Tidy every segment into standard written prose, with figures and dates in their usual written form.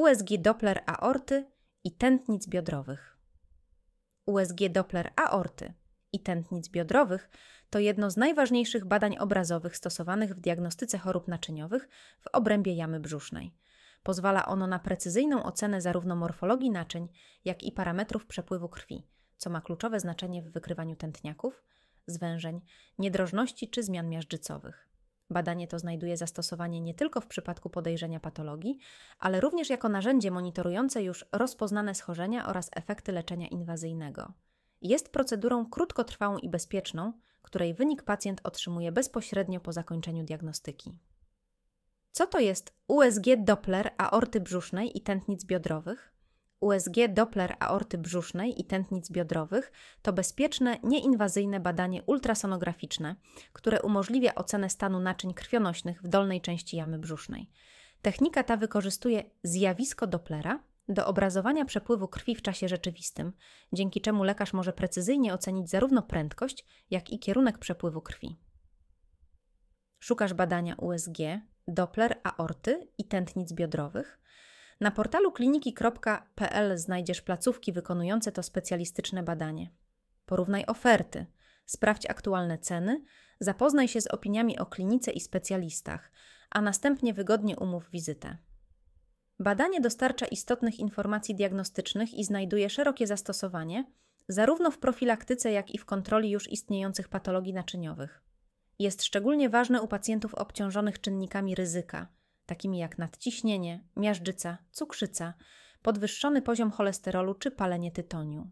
USG Doppler aorty i tętnic biodrowych. USG Doppler aorty i tętnic biodrowych to jedno z najważniejszych badań obrazowych stosowanych w diagnostyce chorób naczyniowych w obrębie jamy brzusznej. Pozwala ono na precyzyjną ocenę zarówno morfologii naczyń, jak i parametrów przepływu krwi, co ma kluczowe znaczenie w wykrywaniu tętniaków, zwężeń, niedrożności czy zmian miażdżycowych. Badanie to znajduje zastosowanie nie tylko w przypadku podejrzenia patologii, ale również jako narzędzie monitorujące już rozpoznane schorzenia oraz efekty leczenia inwazyjnego. Jest procedurą krótkotrwałą i bezpieczną, której wynik pacjent otrzymuje bezpośrednio po zakończeniu diagnostyki. Co to jest USG Doppler aorty brzusznej i tętnic biodrowych? USG Doppler aorty brzusznej i tętnic biodrowych to bezpieczne, nieinwazyjne badanie ultrasonograficzne, które umożliwia ocenę stanu naczyń krwionośnych w dolnej części jamy brzusznej. Technika ta wykorzystuje zjawisko Dopplera do obrazowania przepływu krwi w czasie rzeczywistym, dzięki czemu lekarz może precyzyjnie ocenić zarówno prędkość, jak i kierunek przepływu krwi. Szukasz badania USG Doppler aorty i tętnic biodrowych? Na portalu kliniki.pl znajdziesz placówki wykonujące to specjalistyczne badanie. Porównaj oferty, sprawdź aktualne ceny, zapoznaj się z opiniami o klinice i specjalistach, a następnie wygodnie umów wizytę. Badanie dostarcza istotnych informacji diagnostycznych i znajduje szerokie zastosowanie zarówno w profilaktyce, jak i w kontroli już istniejących patologii naczyniowych. Jest szczególnie ważne u pacjentów obciążonych czynnikami ryzyka, takimi jak nadciśnienie, miażdżyca, cukrzyca, podwyższony poziom cholesterolu czy palenie tytoniu.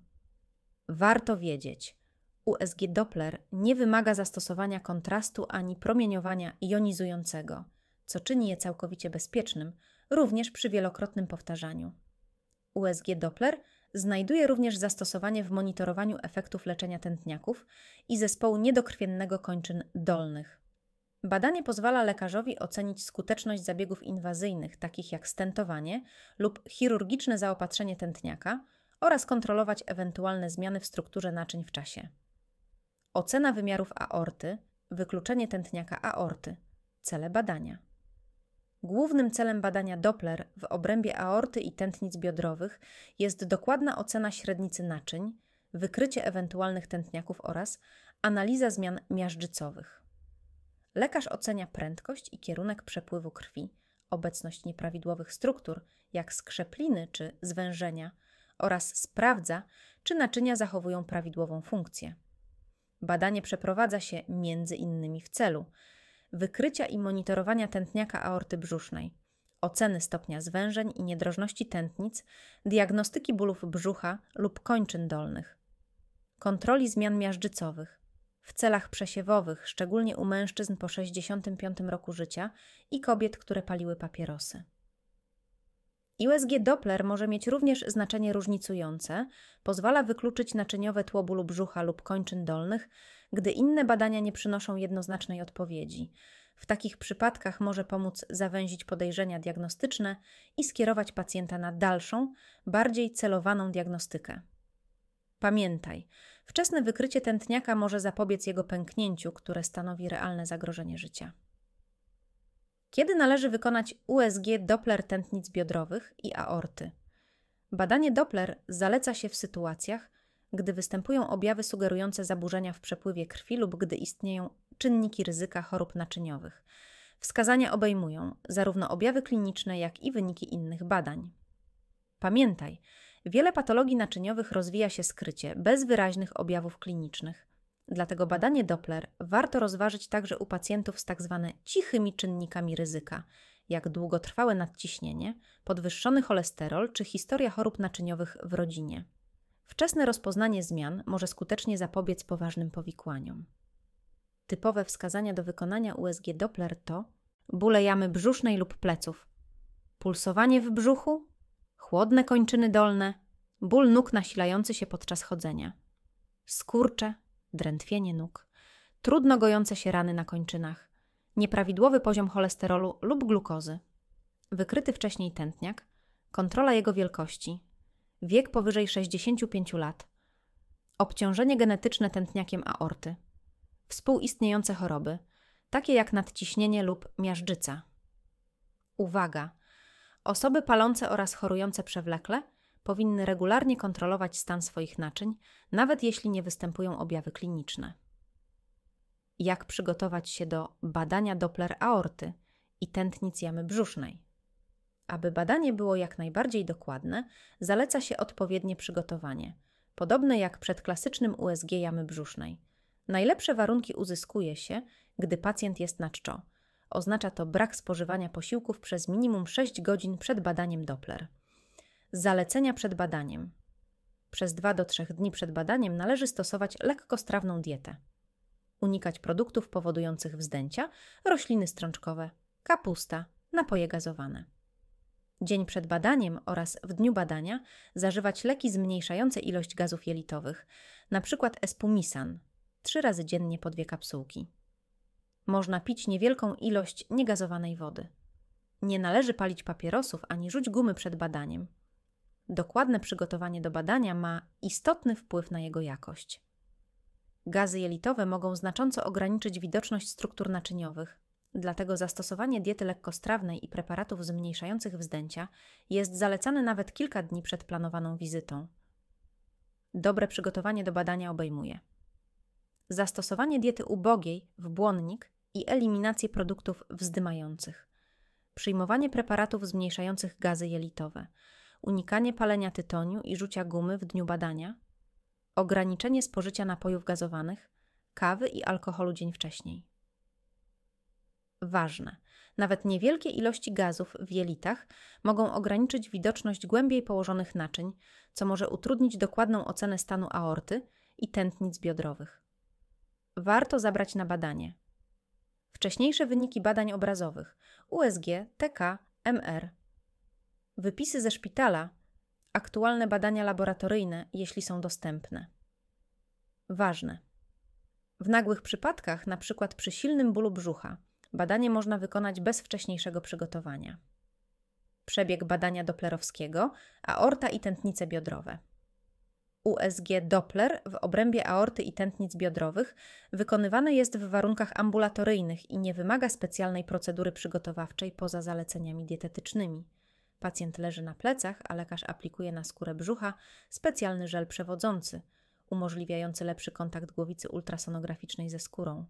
Warto wiedzieć, USG Doppler nie wymaga zastosowania kontrastu ani promieniowania jonizującego, co czyni je całkowicie bezpiecznym, również przy wielokrotnym powtarzaniu. USG Doppler znajduje również zastosowanie w monitorowaniu efektów leczenia tętniaków i zespołu niedokrwiennego kończyn dolnych. Badanie pozwala lekarzowi ocenić skuteczność zabiegów inwazyjnych, takich jak stentowanie lub chirurgiczne zaopatrzenie tętniaka oraz kontrolować ewentualne zmiany w strukturze naczyń w czasie. Ocena wymiarów aorty, wykluczenie tętniaka aorty, cele badania. Głównym celem badania Doppler w obrębie aorty i tętnic biodrowych jest dokładna ocena średnicy naczyń, wykrycie ewentualnych tętniaków oraz analiza zmian miażdżycowych. Lekarz ocenia prędkość i kierunek przepływu krwi, obecność nieprawidłowych struktur, jak skrzepliny czy zwężenia, oraz sprawdza, czy naczynia zachowują prawidłową funkcję. Badanie przeprowadza się m.in. w celu wykrycia i monitorowania tętniaka aorty brzusznej, oceny stopnia zwężeń i niedrożności tętnic, diagnostyki bólów brzucha lub kończyn dolnych, kontroli zmian miażdżycowych, w celach przesiewowych, szczególnie u mężczyzn po 65 roku życia i kobiet, które paliły papierosy. USG Doppler może mieć również znaczenie różnicujące, pozwala wykluczyć naczyniowe tło bólu brzucha lub kończyn dolnych, gdy inne badania nie przynoszą jednoznacznej odpowiedzi. W takich przypadkach może pomóc zawęzić podejrzenia diagnostyczne i skierować pacjenta na dalszą, bardziej celowaną diagnostykę. Pamiętaj, wczesne wykrycie tętniaka może zapobiec jego pęknięciu, które stanowi realne zagrożenie życia. Kiedy należy wykonać USG Doppler tętnic biodrowych i aorty? Badanie Doppler zaleca się w sytuacjach, gdy występują objawy sugerujące zaburzenia w przepływie krwi lub gdy istnieją czynniki ryzyka chorób naczyniowych. Wskazania obejmują zarówno objawy kliniczne, jak i wyniki innych badań. Pamiętaj, wiele patologii naczyniowych rozwija się skrycie, bez wyraźnych objawów klinicznych. Dlatego badanie Doppler warto rozważyć także u pacjentów z tzw. cichymi czynnikami ryzyka, jak długotrwałe nadciśnienie, podwyższony cholesterol czy historia chorób naczyniowych w rodzinie. Wczesne rozpoznanie zmian może skutecznie zapobiec poważnym powikłaniom. Typowe wskazania do wykonania USG Doppler to bóle jamy brzusznej lub pleców, pulsowanie w brzuchu, chłodne kończyny dolne, ból nóg nasilający się podczas chodzenia, skurcze, drętwienie nóg, trudno gojące się rany na kończynach, nieprawidłowy poziom cholesterolu lub glukozy, wykryty wcześniej tętniak, kontrola jego wielkości, wiek powyżej 65 lat, obciążenie genetyczne tętniakiem aorty, współistniejące choroby, takie jak nadciśnienie lub miażdżyca. Uwaga! Osoby palące oraz chorujące przewlekle powinny regularnie kontrolować stan swoich naczyń, nawet jeśli nie występują objawy kliniczne. Jak przygotować się do badania Doppler aorty i tętnic jamy brzusznej? Aby badanie było jak najbardziej dokładne, zaleca się odpowiednie przygotowanie, podobne jak przed klasycznym USG jamy brzusznej. Najlepsze warunki uzyskuje się, gdy pacjent jest na czczo. Oznacza to brak spożywania posiłków przez minimum 6 godzin przed badaniem Doppler. Zalecenia przed badaniem. Przez 2 do 3 dni przed badaniem należy stosować lekkostrawną dietę. Unikać produktów powodujących wzdęcia, rośliny strączkowe, kapusta, napoje gazowane. Dzień przed badaniem oraz w dniu badania zażywać leki zmniejszające ilość gazów jelitowych, np. Espumisan, 3 razy dziennie po 2 kapsułki. Można pić niewielką ilość niegazowanej wody. Nie należy palić papierosów ani rzuć gumy przed badaniem. Dokładne przygotowanie do badania ma istotny wpływ na jego jakość. Gazy jelitowe mogą znacząco ograniczyć widoczność struktur naczyniowych, dlatego zastosowanie diety lekkostrawnej i preparatów zmniejszających wzdęcia jest zalecane nawet kilka dni przed planowaną wizytą. Dobre przygotowanie do badania obejmuje zastosowanie diety ubogiej w błonnik i eliminację produktów wzdymających, przyjmowanie preparatów zmniejszających gazy jelitowe, unikanie palenia tytoniu i rzucia gumy w dniu badania, ograniczenie spożycia napojów gazowanych, kawy i alkoholu dzień wcześniej. Ważne, nawet niewielkie ilości gazów w jelitach mogą ograniczyć widoczność głębiej położonych naczyń, co może utrudnić dokładną ocenę stanu aorty i tętnic biodrowych. Warto zabrać na badanie wcześniejsze wyniki badań obrazowych USG, TK, MR, wypisy ze szpitala, aktualne badania laboratoryjne, jeśli są dostępne. Ważne. W nagłych przypadkach, np. przy silnym bólu brzucha, badanie można wykonać bez wcześniejszego przygotowania. Przebieg badania doplerowskiego, aorta i tętnice biodrowe. USG Doppler w obrębie aorty i tętnic biodrowych wykonywane jest w warunkach ambulatoryjnych i nie wymaga specjalnej procedury przygotowawczej poza zaleceniami dietetycznymi. Pacjent leży na plecach, a lekarz aplikuje na skórę brzucha specjalny żel przewodzący, umożliwiający lepszy kontakt głowicy ultrasonograficznej ze skórą.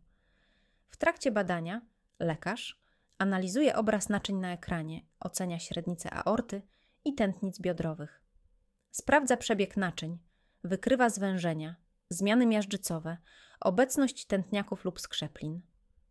W trakcie badania lekarz analizuje obraz naczyń na ekranie, ocenia średnicę aorty i tętnic biodrowych. Sprawdza przebieg naczyń, wykrywa zwężenia, zmiany miażdżycowe, obecność tętniaków lub skrzeplin.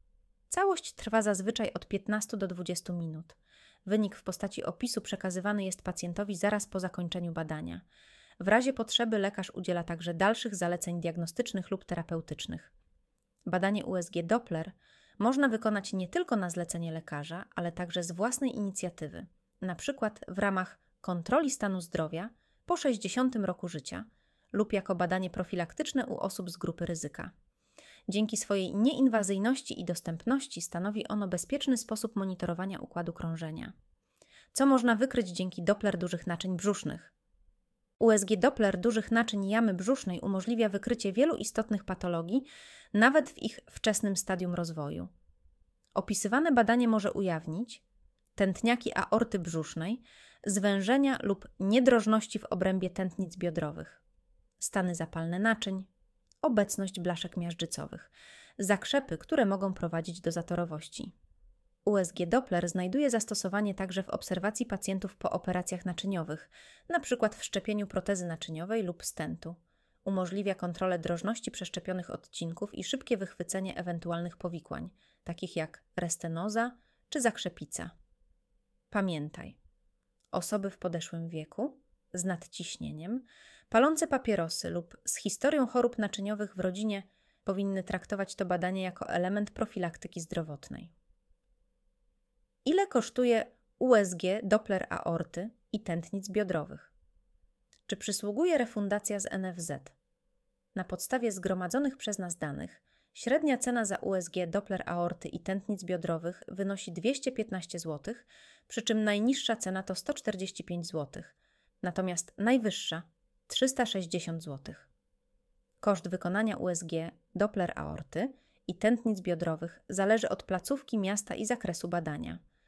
Całość trwa zazwyczaj od 15 do 20 minut. Wynik w postaci opisu przekazywany jest pacjentowi zaraz po zakończeniu badania. W razie potrzeby lekarz udziela także dalszych zaleceń diagnostycznych lub terapeutycznych. Badanie USG Doppler można wykonać nie tylko na zlecenie lekarza, ale także z własnej inicjatywy, np. w ramach kontroli stanu zdrowia po 60 roku życia lub jako badanie profilaktyczne u osób z grupy ryzyka. Dzięki swojej nieinwazyjności i dostępności stanowi ono bezpieczny sposób monitorowania układu krążenia. Co można wykryć dzięki Doppler dużych naczyń brzusznych? USG Doppler dużych naczyń jamy brzusznej umożliwia wykrycie wielu istotnych patologii, nawet w ich wczesnym stadium rozwoju. Opisywane badanie może ujawnić tętniaki aorty brzusznej, zwężenia lub niedrożności w obrębie tętnic biodrowych, stany zapalne naczyń, obecność blaszek miażdżycowych, zakrzepy, które mogą prowadzić do zatorowości. USG Doppler znajduje zastosowanie także w obserwacji pacjentów po operacjach naczyniowych, np. w szczepieniu protezy naczyniowej lub stentu. Umożliwia kontrolę drożności przeszczepionych odcinków i szybkie wychwycenie ewentualnych powikłań, takich jak restenoza czy zakrzepica. Pamiętaj, osoby w podeszłym wieku, z nadciśnieniem, palące papierosy lub z historią chorób naczyniowych w rodzinie powinny traktować to badanie jako element profilaktyki zdrowotnej. Ile kosztuje USG Doppler aorty i tętnic biodrowych? Czy przysługuje refundacja z NFZ? Na podstawie zgromadzonych przez nas danych średnia cena za USG Doppler aorty i tętnic biodrowych wynosi 215 zł, przy czym najniższa cena to 145 zł, natomiast najwyższa 360 zł. Koszt wykonania USG Doppler aorty i tętnic biodrowych zależy od placówki, miasta i zakresu badania.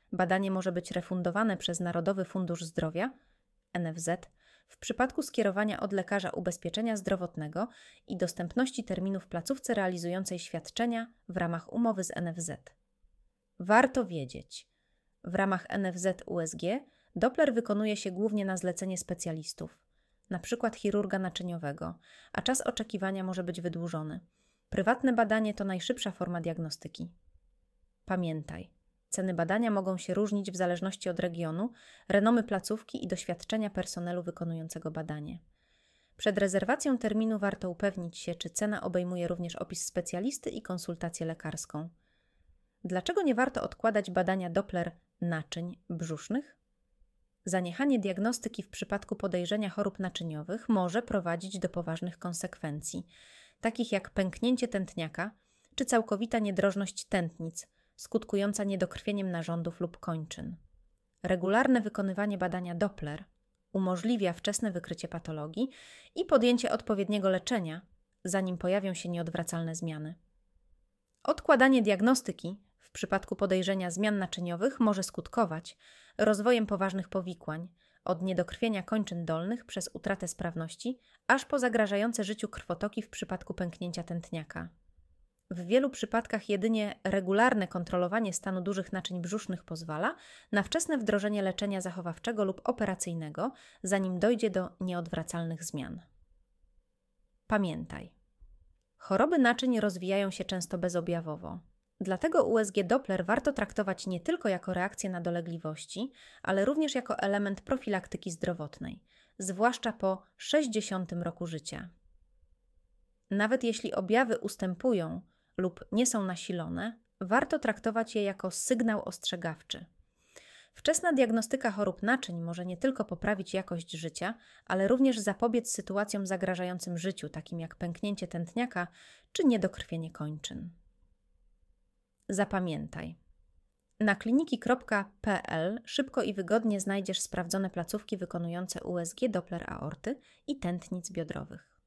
Badanie może być refundowane przez Narodowy Fundusz Zdrowia, NFZ, w przypadku skierowania od lekarza ubezpieczenia zdrowotnego i dostępności terminu w placówce realizującej świadczenia w ramach umowy z NFZ. Warto wiedzieć, w ramach NFZ USG Doppler wykonuje się głównie na zlecenie specjalistów, np. chirurga naczyniowego, a czas oczekiwania może być wydłużony. Prywatne badanie to najszybsza forma diagnostyki. Pamiętaj, ceny badania mogą się różnić w zależności od regionu, renomy placówki i doświadczenia personelu wykonującego badanie. Przed rezerwacją terminu warto upewnić się, czy cena obejmuje również opis specjalisty i konsultację lekarską. Dlaczego nie warto odkładać badania Doppler naczyń brzusznych? Zaniechanie diagnostyki w przypadku podejrzenia chorób naczyniowych może prowadzić do poważnych konsekwencji, takich jak pęknięcie tętniaka czy całkowita niedrożność tętnic, skutkująca niedokrwieniem narządów lub kończyn. Regularne wykonywanie badania Doppler umożliwia wczesne wykrycie patologii i podjęcie odpowiedniego leczenia, zanim pojawią się nieodwracalne zmiany. Odkładanie diagnostyki w przypadku podejrzenia zmian naczyniowych może skutkować rozwojem poważnych powikłań, od niedokrwienia kończyn dolnych przez utratę sprawności, aż po zagrażające życiu krwotoki w przypadku pęknięcia tętniaka. W wielu przypadkach jedynie regularne kontrolowanie stanu dużych naczyń brzusznych pozwala na wczesne wdrożenie leczenia zachowawczego lub operacyjnego, zanim dojdzie do nieodwracalnych zmian. Pamiętaj, choroby naczyń rozwijają się często bezobjawowo. Dlatego USG Doppler warto traktować nie tylko jako reakcję na dolegliwości, ale również jako element profilaktyki zdrowotnej, zwłaszcza po 60 roku życia. Nawet jeśli objawy ustępują lub nie są nasilone, warto traktować je jako sygnał ostrzegawczy. Wczesna diagnostyka chorób naczyń może nie tylko poprawić jakość życia, ale również zapobiec sytuacjom zagrażającym życiu, takim jak pęknięcie tętniaka czy niedokrwienie kończyn. Zapamiętaj. Na kliniki.pl szybko i wygodnie znajdziesz sprawdzone placówki wykonujące USG Doppler aorty i tętnic biodrowych.